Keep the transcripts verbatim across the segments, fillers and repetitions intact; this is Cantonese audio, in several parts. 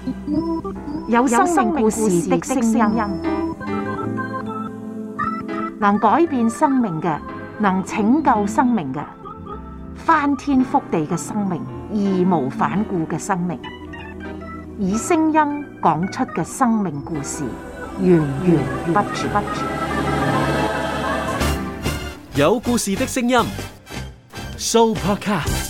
有生命故事的聲音，能改變生命嘅，能拯救生命嘅，翻天覆地嘅生命，義無反顧嘅生命，以聲音講出嘅生命故事，源源不絕。 有故事的聲音 ，Sooo Podcast。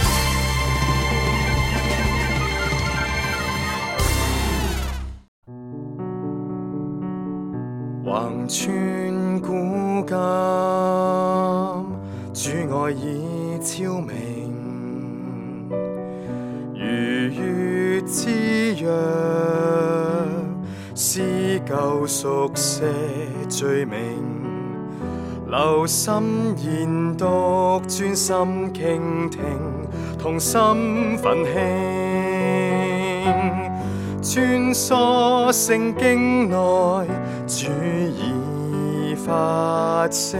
橫穿古今，主愛已超明，如月之約，撕舊熟寫罪名，留心研讀，專心傾聽，同心奮興，穿梭聖經內，主已發聲，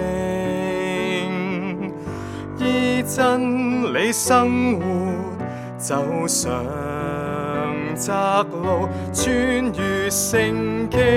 依真理生活，走上窄路，穿越聖經。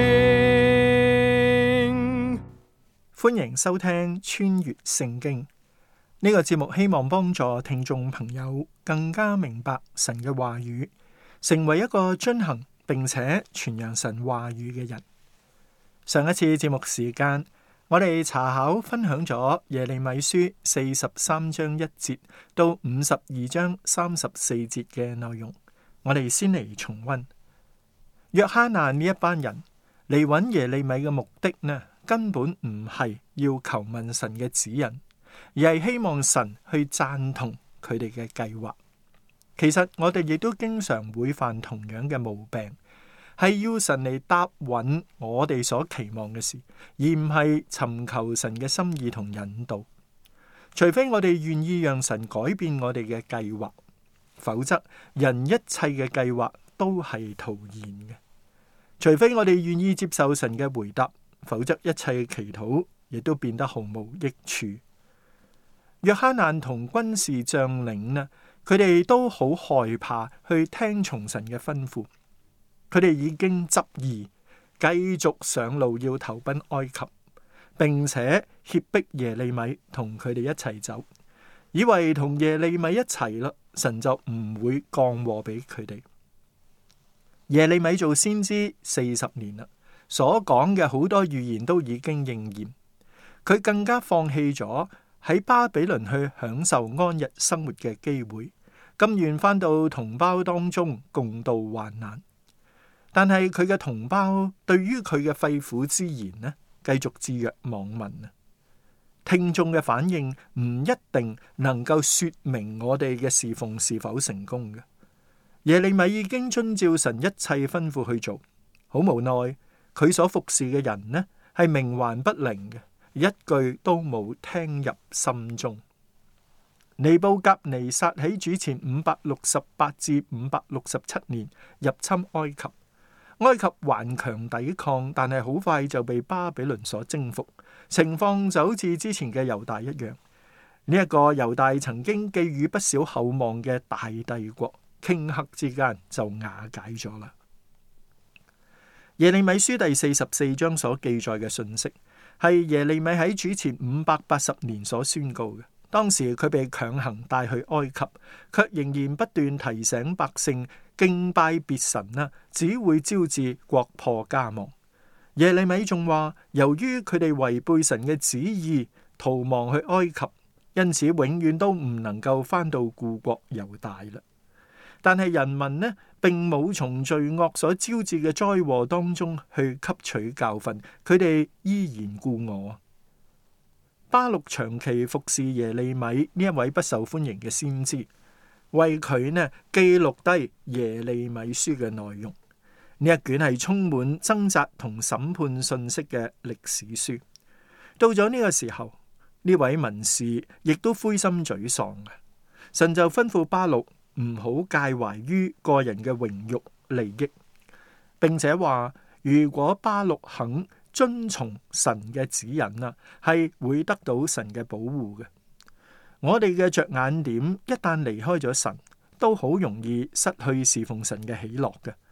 歡迎收聽穿越聖經呢個節目，希望幫助聽眾朋友更加明白神嘅話語，成為一個遵行並且傳揚神話語嘅人。上一次節目時間，我哋查考分享咗耶利米書四十三章一節到五十二章三十四節嘅內容。我哋先嚟重溫。約哈難呢一班人嚟揾耶利米嘅目的呢，根本唔係要求問神嘅指引，而係希望神去贊同佢哋嘅計劃。其實我哋亦都經常會犯同樣嘅毛病，係要神嚟答允我哋所期望嘅事，而唔係尋求神嘅心意同引導。除非我哋願意讓神改變我哋嘅計劃，否則人一切嘅計劃都係徒然嘅。除非我哋願意接受神嘅回答，否則一切祈禱亦都變得毫無益處。約哈難同軍事將領呢，佢哋都好害怕去聽從神嘅吩咐。佢哋已經執意繼續上路，要投奔埃及，並且脅迫耶利米同佢哋一齊走，以為同耶利米一齊啦，神就唔會降禍俾佢哋。耶利米做先知四十年啦，所講嘅好多預言都已經應驗。佢更加放棄咗喺巴比倫去享受安逸生活嘅機會，甘願返到同胞當中共度患難。但係佢嘅同胞對於佢嘅肺腑之言呢，繼續置若罔聞啊！聽眾嘅反應唔一定能夠說明我哋嘅侍奉是否成功嘅。耶利米已經遵照神一切吩咐去做，好無奈佢所服侍嘅人呢係冥頑不靈嘅，一句都冇聽入心中。尼布甲尼撒喺主前五百六十八至五百六十七年入侵埃及。埃及頑強抵抗，但係好快就被巴比倫所征服，情況就好似之前嘅猶大一樣。呢、這、一個猶大曾經寄予不少厚望嘅大帝國，頃刻之間就瓦解咗啦。耶利米書第四十四章所記載嘅信息，係耶利米喺主前五百八十年所宣告嘅。當時佢被強行帶去埃及，卻仍然不斷提醒百姓敬拜別神啦，只會招致國破家亡。耶利米仲話，由於佢哋違背神嘅旨意，逃亡去埃及，因此永遠都唔能夠返到故國猶大啦。但係人民呢，並冇從罪惡所招致嘅災禍當中去吸取教訓，佢哋依然故我。巴錄長期服侍耶利米呢一位不受歡迎嘅先知，為佢呢記錄低耶利米書嘅內容。呢一卷係充滿掙扎同審判信息嘅歷史書。到咗呢個時候，呢位文士亦都灰心沮喪嘅。神就吩咐巴錄唔好介懷於個人嘅榮辱利益，並且話如果巴錄肯遵從神嘅指引啊，係會得到神嘅保護嘅。我哋嘅着眼點一旦離開咗神，都好容易失去侍奉神嘅喜樂嘅。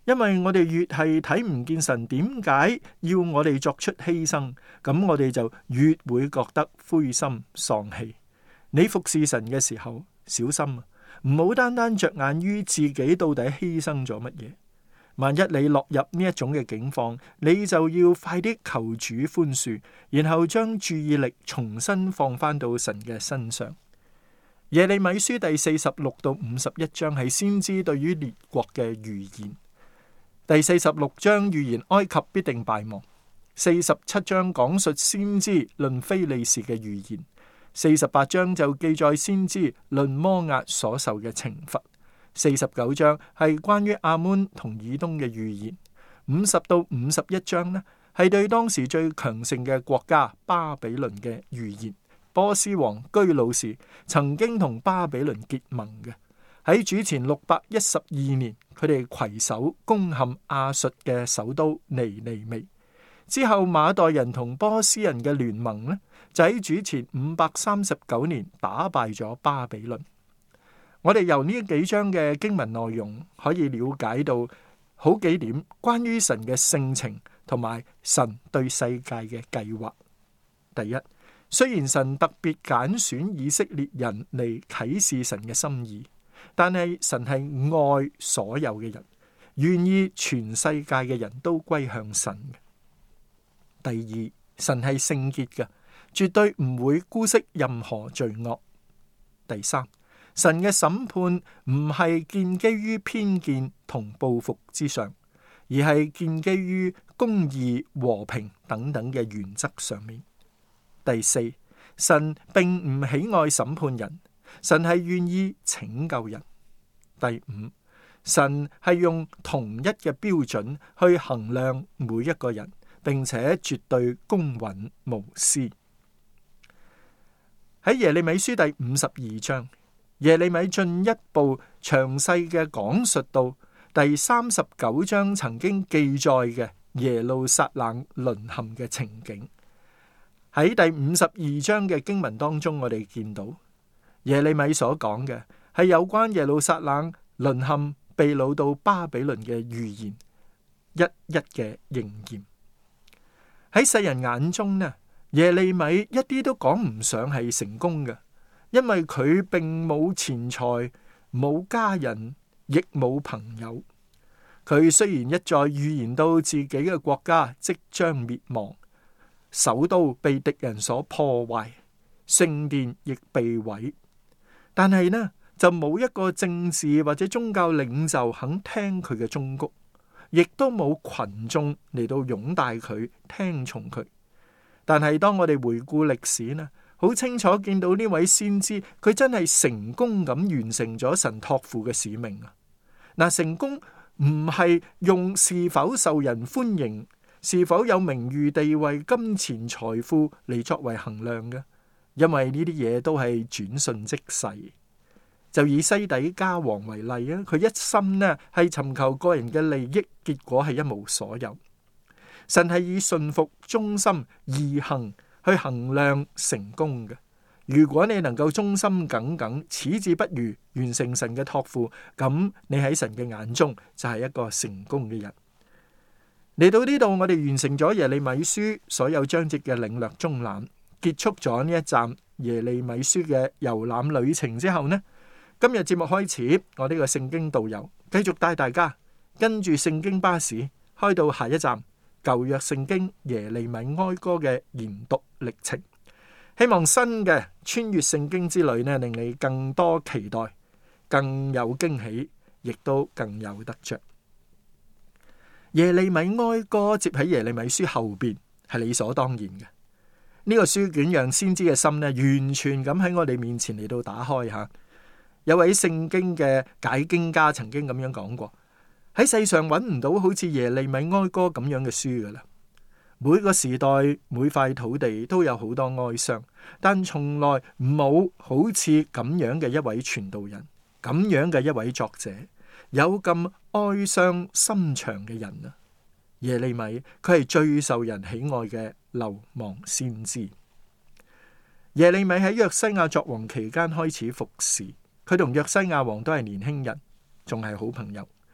因為我哋越係睇唔見神點解要我哋作出犧牲，咁我哋就越會覺得灰心喪氣。你服侍神嘅時候，小心啊，唔好單單着眼於自己到底犧牲咗乜嘢。萬一你落入呢一種嘅境況，你就要快啲求主寬恕，然後將注意力重新放翻到神嘅身上。耶利米書第四十六到五十一章係先知對於列國嘅預言。第四十六章預言埃及必定敗亡，四十七章講述先知論非利士嘅預言，四十八章就記載先知論摩押所受嘅懲罰，四十九章係關於亞捫同以東嘅預言，五十到五十一章呢係對當時最強盛嘅國家巴比倫嘅預言。波斯王居魯士曾經同巴比倫結盟嘅。喺主前六百一十二年，佢哋攜手攻陷亞述嘅首都尼尼微。之後馬代人同波斯人嘅聯盟呢，就喺主前五百三十九年打敗咗巴比倫。我哋由呢幾章嘅經文內容可以了解到好幾點關於神嘅性情同埋神對世界嘅計劃。第一，雖然神特別揀選以色列人嚟啟示神嘅心意，但係神係愛所有嘅人，願意全世界嘅人都歸向神嘅。第二，神係聖潔嘅，絕對唔會姑息任何罪惡。第三，神嘅審判唔係建基於偏見同報復之上，而係建基於公義、和平等等嘅原則上面。第四，神並唔喜愛審判人，神係願意拯救人。第五，神係用同一嘅標準去衡量每一個人，並且絕對公允無私。喺耶利米書第五十二章，耶利米進一步詳細嘅講述到第三十九章曾經記載嘅耶路撒冷淪陷嘅情景。喺第五十二章嘅經文當中，我哋見到耶利米所講嘅係有關耶路撒冷淪陷被擄到巴比倫嘅預言，一一嘅應驗。喺世人眼中呢，耶利米一啲都講唔上係成功嘅，因為佢並冇錢財、冇家人，亦冇朋友。佢雖然一再預言到自己嘅國家即將滅亡，首都被敵人所破壞，聖殿亦被毀，但係呢就冇一個政治或者宗教領袖肯聽佢嘅忠告，亦都冇群眾嚟到擁戴佢、聽從佢。但係當我哋回顧歷史呢，好清楚見到呢位先知，佢真係成功咁完成咗神託付嘅使命啊！嗱，成功唔係用是否受人歡迎，是否有名譽地位、金錢財富嚟作為衡量嘅，因為呢啲嘢都係轉瞬即逝。就以西底家王為例啊，佢一心呢係尋求個人嘅利益，結果係一無所有。神係以信服、忠心、義行去衡量成功嘅。如果你能夠忠心耿耿、矢志不渝，完成神嘅託付，咁你喺神嘅眼中就係一個成功嘅人。嚟到呢度，我哋完成咗耶利米書所有章節嘅領略綜覽，結束咗呢一站耶利米書嘅遊覽旅程之後呢，今日節目開始，我呢個聖經導遊繼續帶大家跟住聖經巴士開到下一站舊約聖經耶利米哀歌嘅研讀歷程。希望新嘅穿越聖經之旅呢，令你更多期待，更有驚喜，亦都更有得着。耶利米哀歌接喺耶利米書後邊係理所當然嘅。呢個書卷讓先知嘅心呢，完全咁喺我哋面前嚟到打開吓。有位聖經嘅解經家曾經咁樣講過，喺世上揾唔到好似耶利米哀歌咁樣嘅書噶啦。每個時代每塊土地都有好多哀傷，但從來冇好似咁樣嘅一位傳道人，咁樣嘅一位作者，有咁哀傷心腸嘅人啊！耶利米佢係最受人喜愛嘅流亡先知。耶利米喺約西亞作王期間開始服侍，佢同約西亞王都係年輕人，仲係好朋友。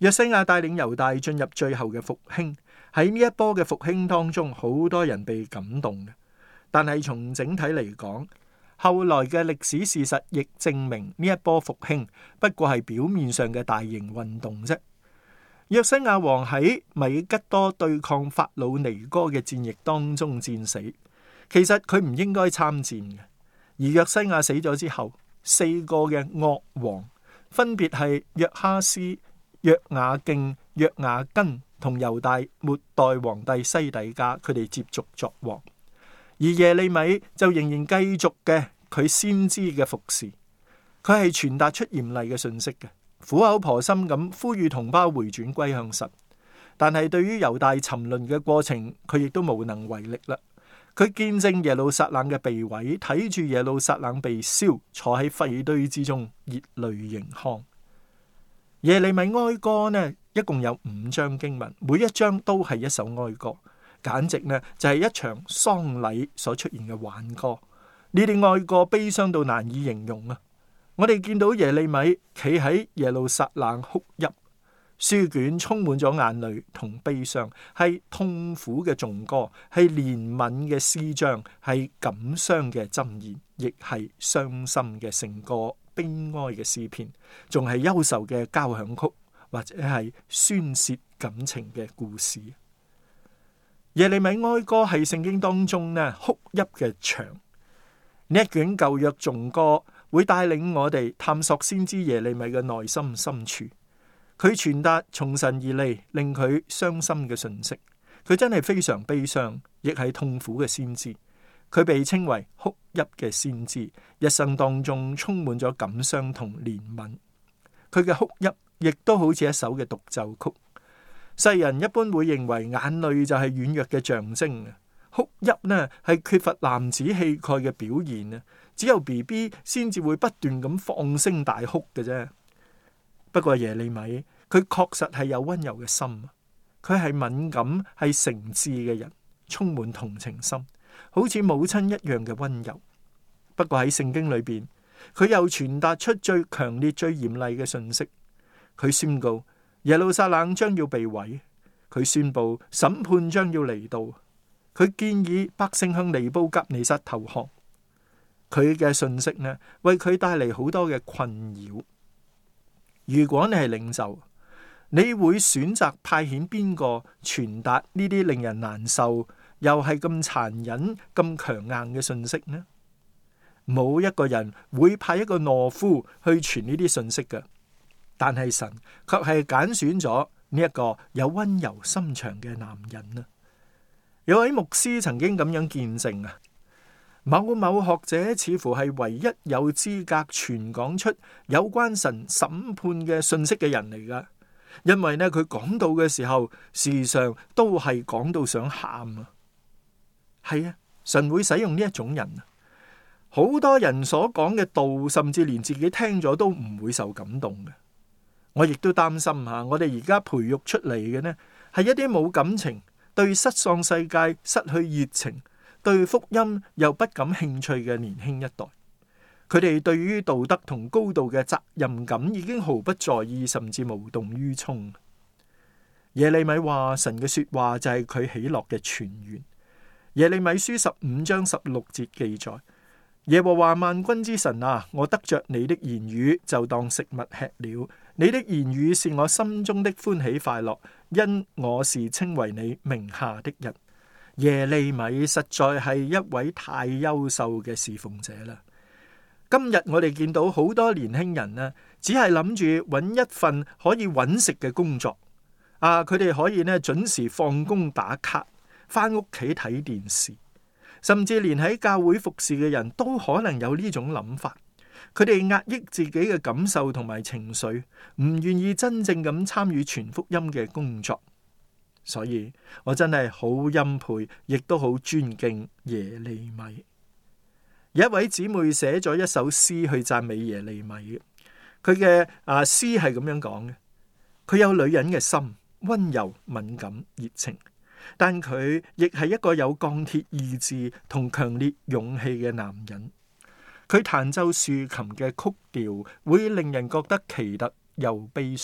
約西亞帶領猶大進入最後嘅復興，喺呢一波嘅復興當中，好多人被感動嘅。但係從整體嚟講，後來嘅歷史事實亦證明呢一波復興不過係表面上嘅大型運動啫。約西亞王喺米吉多對抗法老尼哥嘅戰役當中戰死，其實佢唔應該參戰嘅。而約西亞死咗之後，四個嘅惡王分別係約哈斯、約雅敬、約雅斤同猶大末代皇帝西底家，佢哋接續作王。而耶利米就仍然繼續嘅佢先知嘅服侍，佢係傳達出嚴厲嘅信息嘅，苦口婆心咁呼籲同胞回轉歸向神。但係對於猶大沉淪嘅過程，佢亦都無能為力啦。佢見證耶路撒冷嘅被毀，睇住耶路撒冷被燒，坐喺廢堆之中，熱淚盈眶。耶利米哀歌呢，一共有五章經文，每一章都係一首哀歌，簡直呢就係一場喪禮所出現嘅挽歌。呢啲哀歌悲傷到難以形容啊！我哋見到耶利米企喺耶路撒冷哭泣，書卷充滿咗眼淚同悲傷，係痛苦嘅頌歌，係憐憫嘅詩章，係感傷嘅箴言，亦係傷心嘅聖歌，悲哀嘅詩篇，仲係憂愁嘅交響曲，或者係宣洩感情嘅故事。耶利米哀歌係聖經當中呢哭泣嘅牆。呢一卷舊約頌歌會帶領我哋探索先知耶利米嘅內心深處，佢傳達從神而嚟令佢傷心嘅訊息。佢真係非常悲傷，亦係痛苦嘅先知。佢被稱為哭泣嘅先知，一生當中充滿咗感傷同憐憫。佢嘅哭泣亦都好似一首嘅獨奏曲。世人一般會認為眼淚就係軟弱嘅象徵，哭泣呢係缺乏男子氣概嘅表現啊！只有 B B 先至會不斷咁放聲大哭嘅啫。不過耶利米佢確實係有溫柔嘅心，佢係敏感係誠摯嘅人，充滿同情心，好似母親一樣嘅溫柔。不過喺聖經裏邊，佢又傳達出最強烈、最嚴厲嘅信息。佢宣告耶路撒冷將要被毀，佢宣布審判將要嚟到。佢建議百姓向尼布甲尼撒投降。佢嘅信息呢，為佢帶嚟好多嘅困擾。如果你係領袖，你會選擇派遣邊個傳達呢啲令人難受又係咁殘忍、咁強硬嘅信息呢？冇一個人會派一個懦夫去傳呢啲信息嘅。但係神卻係揀選咗呢一個有溫柔心腸嘅男人啊！有位牧師曾經咁樣見證啊，某某學者似乎係唯一有資格傳講出有關神審判嘅信息嘅人嚟噶，因為呢佢講到嘅時候，事實上都係講到想喊啊！係啊，神會使用呢一種人啊，好多人所講嘅道，甚至連自己聽咗都唔會受感動嘅。我亦都擔心吓，我哋而家培育出嚟嘅呢，係一啲冇感情，對失喪世界失去熱情，對福音又不感興趣嘅年輕一代。佢哋對於道德同高度嘅責任感已經毫不在意，甚至無動於衷。耶利米話神嘅說話就係佢喜樂嘅泉源。耶利米書十五章十六節記載：耶和華萬軍之神啊，我得着你的言語就當食物吃了。你的言語是我心中的歡喜快樂，因我是稱為你名下的人。耶利米實在係一位太優秀嘅侍奉者啦。今日我哋見到好多年輕人呢，只係諗住揾一份可以揾食嘅工作啊，佢哋可以呢準時放工打卡，翻屋企睇電視，甚至連喺教會服侍嘅人都可能有呢種諗法。佢哋壓抑自己嘅感受同埋情緒，唔願意真正咁參與傳福音嘅工作。所以我真係好欽佩，亦都好尊敬耶利米。有一位姊妹寫咗一首詩去讚美耶利米嘅，佢嘅啊詩係咁樣講嘅：佢有女人嘅心，溫柔、敏感、熱情，但佢亦係一個有鋼鐵意志同強烈勇氣嘅男人。佢彈奏豎琴嘅曲調會令人覺得奇特又悲傷，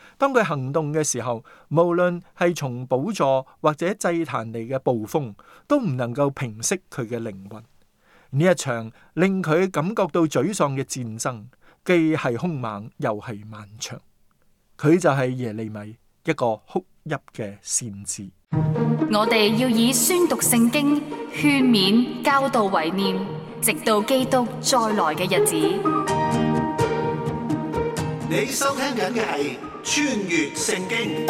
當佢行動嘅時候，無論係從寶座或者祭壇嚟嘅暴風，都唔能夠平息佢嘅靈魂。呢一場令佢感覺到沮喪嘅戰爭，既係兇猛又係漫長。佢就係耶利米，一個哭泣嘅先知。 我哋要以宣讀聖經、勸勉、教導為念，直到基督再來嘅日子。 你收聽緊嘅係穿越聖經。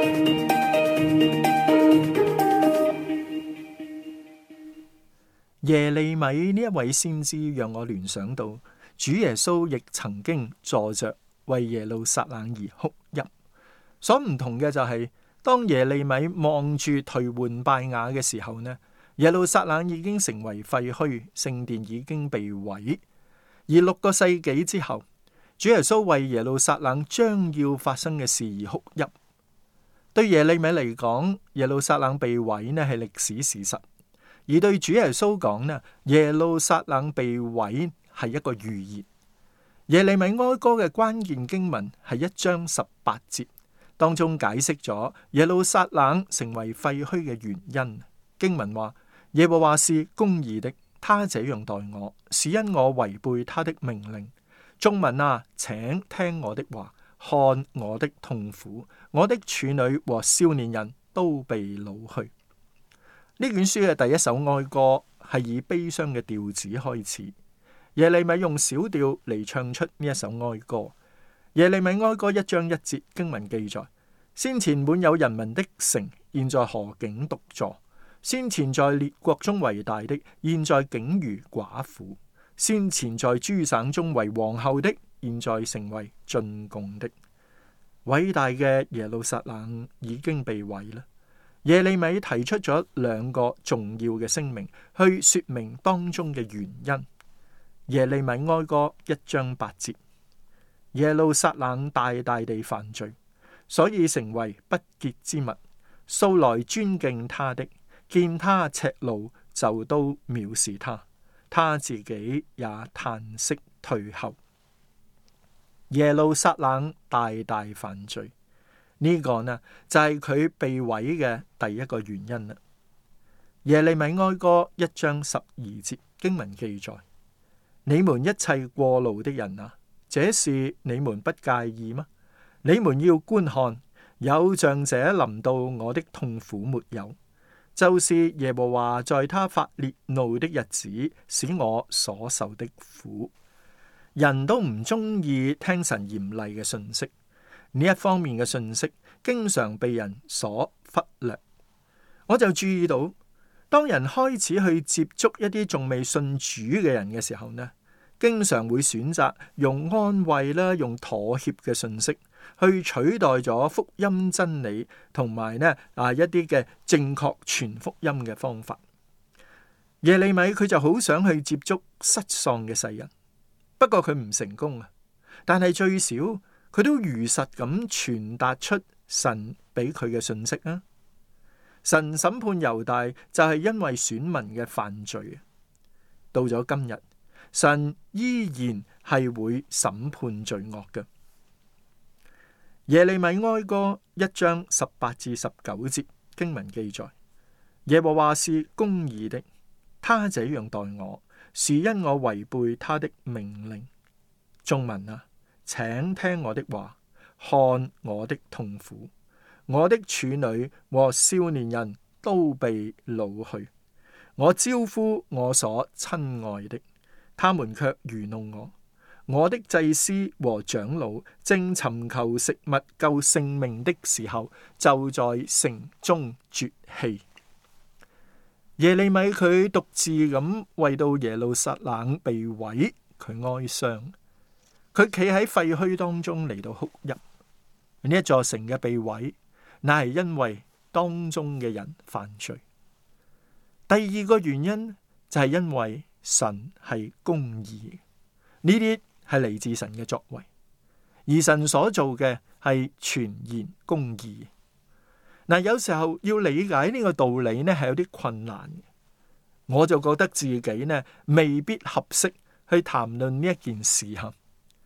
耶利米呢一位先知，讓我聯想到主耶穌亦曾經坐着為耶路撒冷而哭泣。所唔同嘅就係、是，當耶利米望住頹垣敗瓦嘅時候呢，耶路撒冷已經成為廢墟，聖殿已經被毀。而六個世紀之後，主耶穌為耶路撒冷將要發生嘅事而哭泣。對耶利米嚟講，耶路撒冷被毀呢係歷史事實；而對主耶穌講呢，耶路撒冷被毀係一個預言。耶利米哀歌嘅關鍵經文係一章十八節。當中解釋咗耶路撒冷成為廢墟嘅原因。經文話：耶和華是公義的，他這樣待我，是因我違背他的命令。眾民啊，請聽我的話，看我的痛苦，我的處女和少年人都被擄去。呢卷書嘅第一首哀歌係以悲傷嘅調子開始。耶利米用小調嚟唱出呢一首哀歌。耶利米哀歌一章一節經文記載：先前滿有人民的城，現在何竟獨坐；先前在列國中為大的，現在竟如寡婦；先前在諸省中為皇后的，現在成為進貢的。偉大嘅耶路撒冷已經被毀啦。耶利米提出咗兩個重要嘅聲明，去說明當中嘅原因。耶利米哀歌一章八節。耶路撒冷大大地犯罪，所以成為不潔之物。素來尊敬他的，見他赤露就都藐視他，他自己也嘆息退後。耶路撒冷大大犯罪，呢、這個呢就係、是、佢被毀嘅第一個原因啦。耶利米哀歌一章十二節經文記載：你們一切過路的人啊，這事你們不介意嗎？你們要觀看，有像這臨到我的痛苦沒有？就是耶和華在他發烈怒的日子，使我所受的苦。人都唔中意聽神嚴厲嘅信息，呢一方面嘅信息經常被人所忽略。我就注意到，當人開始去接觸一啲仲未信主嘅人嘅時候呢，經常會選擇用安慰啦、用妥協嘅信息去取代咗福音真理，同埋呢啊一啲嘅正確傳福音嘅方法。耶利米佢就好想去接觸失喪嘅世人，不過佢唔成功啊。但係最少佢都如實咁傳達出神俾佢嘅信息啊。神審判猶大就係因為選民嘅犯罪，到咗今日，神依然係會審判罪惡嘅。耶利米哀歌一章十八至十九節經文記載：耶和華是公義的，他這樣待我，是因我違背他的命令。眾民啊，請聽我的話，看我的痛苦，我的處女和少年人都被擄去。我招呼我所親愛的，他們卻愚弄我。我的祭司和長老正尋求食物救性命的時候，就在城中絕氣。耶利米佢獨自咁為到耶路撒冷被毀，佢哀傷。佢企喺廢墟當中嚟到哭泣。呢一座城嘅被毀，乃係因為當中嘅人犯罪。第二個原因就係因為神係公義，呢啲係嚟自神嘅作為，而神所做嘅係全然公義。嗱，有時候要理解呢個道理呢，係有啲困難嘅。我就覺得自己呢未必合適去談論呢一件事吓。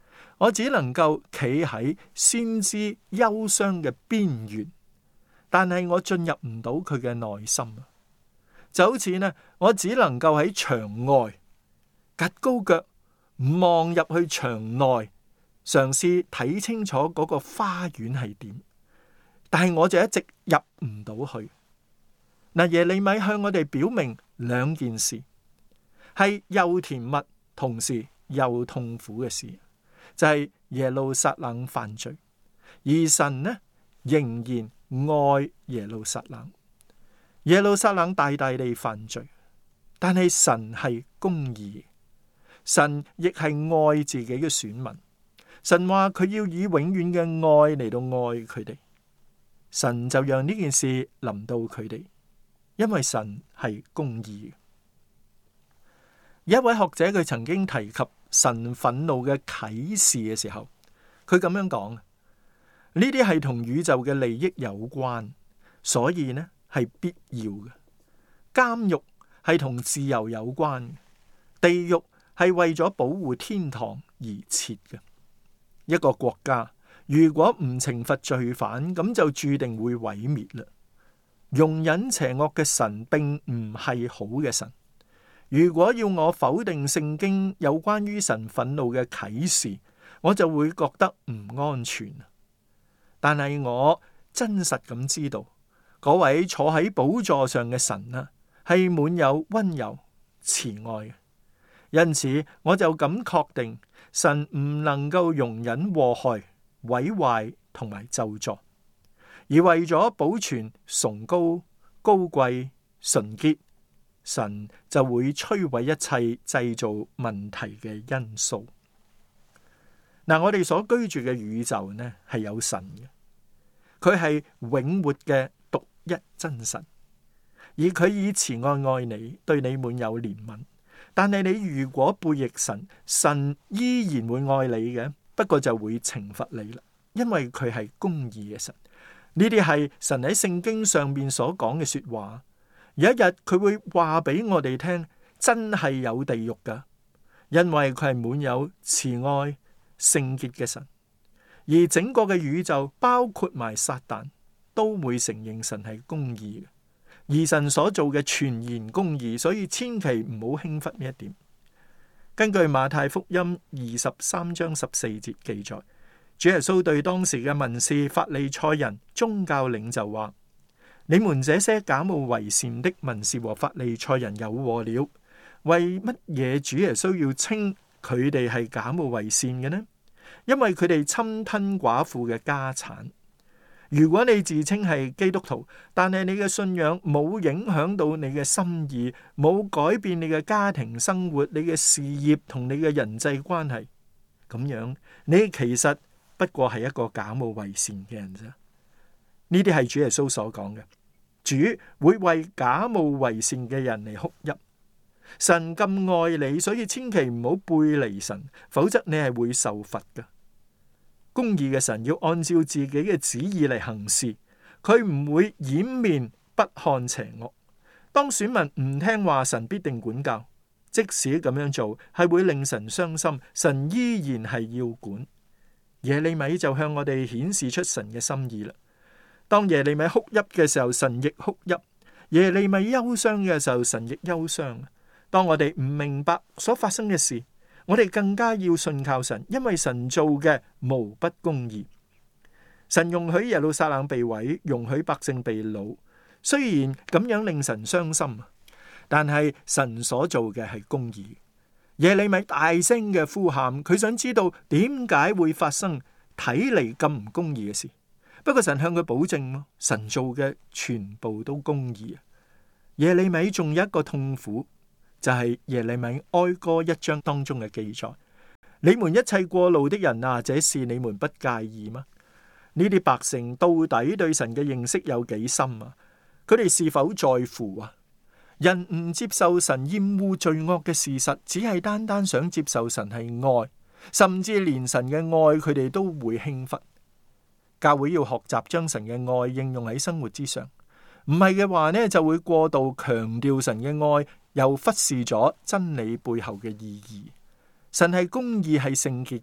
我只能夠企喺先知憂傷嘅邊緣，但係我進入唔到佢嘅內心。就好似呢，我只能夠喺牆外趷高腳望入去牆內，嘗試睇清楚嗰個花園係點，但係我就一直入唔到去。嗱，耶利米向我哋表明兩件事，係又甜蜜同時又痛苦嘅事，就係耶路撒冷犯罪，而神呢仍然愛耶路撒冷。耶路撒冷大大地犯罪，但係神係公義，神亦係愛自己嘅選民。神話佢要以永遠嘅愛嚟到愛佢哋，神就讓呢件事臨到佢哋，因為神係公義。有一位學者佢曾經提及神憤怒嘅啟示嘅時候，佢咁樣講：呢啲係同宇宙嘅利益有關，所以呢係必要嘅。監獄係同自由有關嘅，地獄係為咗保護天堂而設嘅。一個國家如果唔懲罰罪犯，咁就注定會毀滅啦。容忍邪惡嘅神並唔係好嘅神。如果要我否定聖經有關於神憤怒嘅啟示，我就會覺得唔安全。但係我真實咁知道，嗰位坐喺寶座上嘅神啊，係滿有溫柔慈愛嘅。因此我就敢確定，神唔能夠容忍禍害、毀壞同埋咒詛，而為咗保存崇高、高貴、純潔，神就會摧毀一切製造問題嘅因素。嗱，我哋所居住嘅宇宙呢，係有神嘅，佢係永活嘅獨一真神，而佢以慈愛愛你，對你滿有憐憫。但係你如果背逆神，神依然會愛你嘅，不過就會懲罰你啦，因為佢係公義嘅神。呢啲係神喺聖經上面所講嘅說話。有一日佢會話俾我哋聽，真係有地獄噶，因為佢係滿有慈愛聖潔嘅神。而整個嘅宇宙包括埋撒旦都會承認神係公義嘅，而神所做嘅全然公義，所以千祈唔好輕忽呢一點。根據馬太福音二十三章十四節記載，主耶穌對當時嘅文士、法利賽人、宗教領袖話：你們這些假冒為善的文士和法利賽人有禍了！為乜嘢主耶穌要稱佢哋係假冒為善嘅呢？因為佢哋侵吞寡婦嘅家產。如果你自稱係基督徒，但係你嘅信仰冇影響到你嘅心意，冇改變你嘅家庭生活、你嘅事業同你嘅人際關係，咁樣你其實不過係一個假冒為善嘅人啫。呢啲係主耶穌所講嘅，主會為假冒為善嘅人嚟哭泣。神咁愛你，所以千祈唔好背離神，否則你係會受罰㗎。公義嘅神要按照自己嘅旨意嚟行事，佢唔會掩面不看邪惡。當選民唔聽話，神必定管教。即使咁樣做係會令神傷心，神依然係要管。耶利米就向我哋顯示出神嘅心意啦。當耶利米哭泣嘅時候，神亦哭泣；耶利米憂傷嘅時候，神亦憂傷。當我哋唔明白所發生嘅事，我哋更加要信靠神，因為神做嘅無不公義。神容許耶路撒冷被毀，容許百姓被擄，雖然咁樣令神傷心，但係神所做嘅係公義。耶利米大聲嘅呼喊，佢想知道點解會發生睇嚟咁唔公義嘅事。不過神向佢保證，神做嘅全部都公義。耶利米仲有一個痛苦，就係耶利米哀歌一章當中嘅記載：你們一切過路的人啊，這事你們不介意嗎？呢啲百姓到底對神嘅認識有幾深啊？佢哋是否在乎啊？人唔接受神厭惡罪惡嘅事實，只係單單想接受神係愛，甚至連神嘅愛佢哋都會輕忽。教會要學習將神嘅愛應用喺生活之上，唔係嘅話呢，就會過度強調神嘅愛，又忽視咗真理背後嘅意義。神係公義，係聖潔嘅，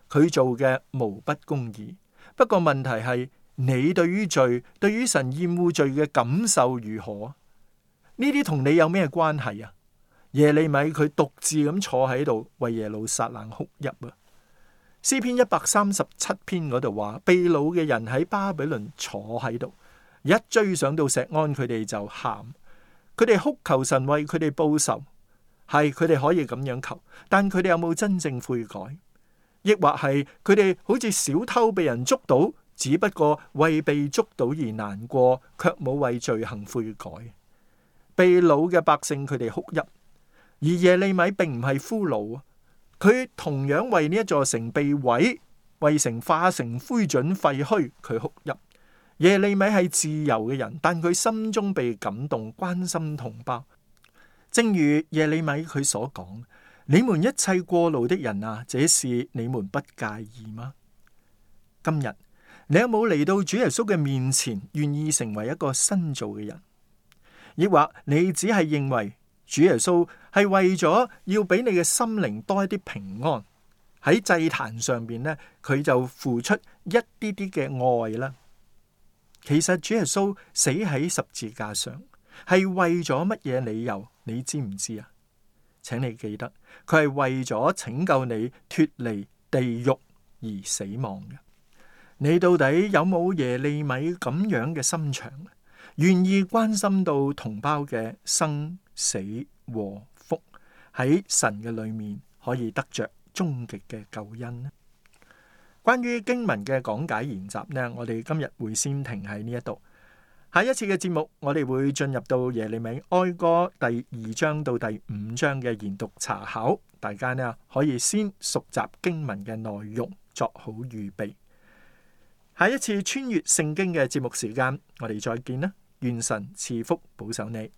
佢做嘅無不公義。不過問題係，你對於罪、對於神厭惡罪嘅感受如何？呢啲同你有咩關係啊？耶利米佢獨自咁坐喺度為耶路撒冷哭泣啊！詩篇一百三十七篇嗰度話，被擄嘅人喺巴比倫坐喺度，一追上到錫安，佢哋就喊，佢哋哭求神為佢哋報仇。係佢哋可以咁樣求，但佢哋有冇真正悔改？抑或係佢哋好似小偷被人捉到，只不過為被捉到而難過，卻冇為罪行悔改。被擄嘅百姓佢哋哭泣，而耶利米並唔係俘虜，佢同樣為呢一座城被毀，為城化成灰燼廢墟，佢哭泣。耶利米係自由嘅人，但佢心中被感動，關心同胞。正如耶利米佢所講，你們一切過路的人啊，這事你們不介意嗎？今日你有冇嚟到主耶穌嘅面前，願意成為一個新造嘅人？抑或你只係認為主耶穌係為咗要俾你嘅心靈多一啲平安，喺祭壇上邊呢，佢就付出一啲啲嘅愛啦。其實主耶穌死喺十字架上係為咗乜嘢理由？你知唔知啊？請你記得，佢係為咗拯救你脫離地獄而死亡嘅。你到底有冇耶利米咁樣嘅心腸，願意關心到同胞嘅生死禍福，喺神嘅裏面可以得着終極嘅救恩呢？關於經文嘅講解研習呢，我哋今日會先停喺呢一度。下一次嘅節目，我哋會進入到耶利米哀歌第二章到第五章嘅研讀查考，大家呢可以先熟習經文嘅內容，作好預備。下一次穿越聖經嘅節目時間，我哋再見啦！願神賜福保守你。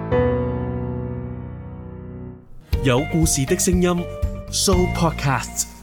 有故事的聲音 Show Podcast。